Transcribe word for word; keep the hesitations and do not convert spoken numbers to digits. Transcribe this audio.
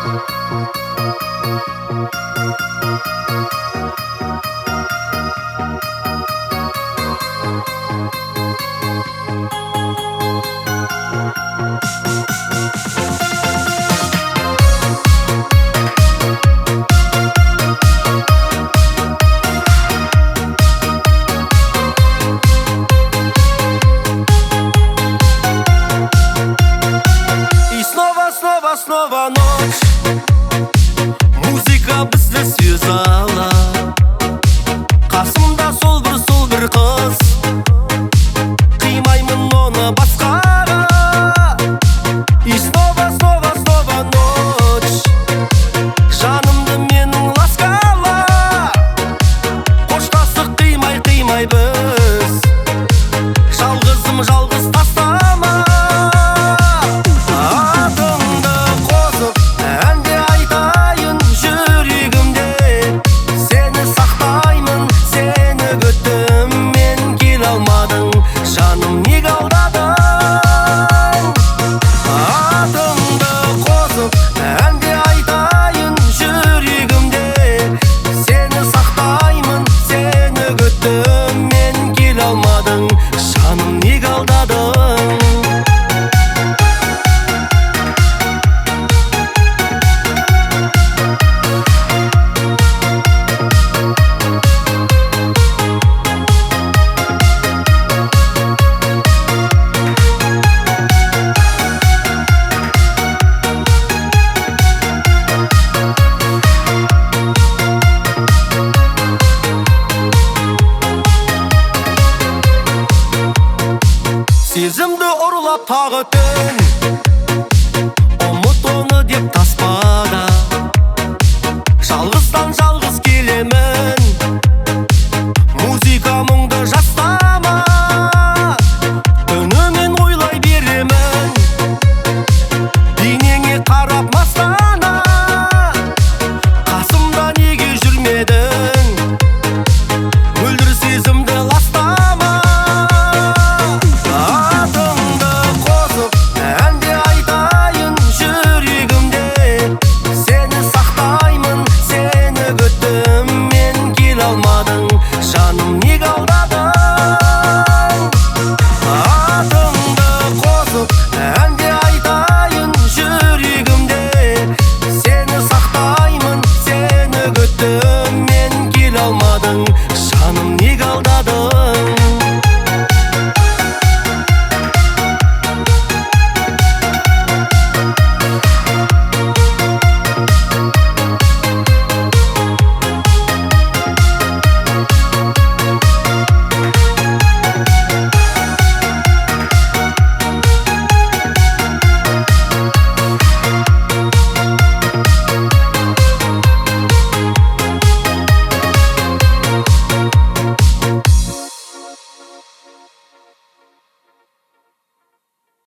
Снова ночь, музыка бізді связала. Қасымда сол бір, сол бір қыз, қимаймын оны басқаға. И снова, снова, снова ночь, жанымды менің ласкала. Қоштасық қимай, қимай біз, жалғызым жалғыз тастама. Жаным неге алдадың? Атыңды қосып әнде айтайын жүрегімде. Сені сақтаймын, сені күттім, мен келе алмадың. Жаным неге алдадың? Сезімді ұрлап тағы түн,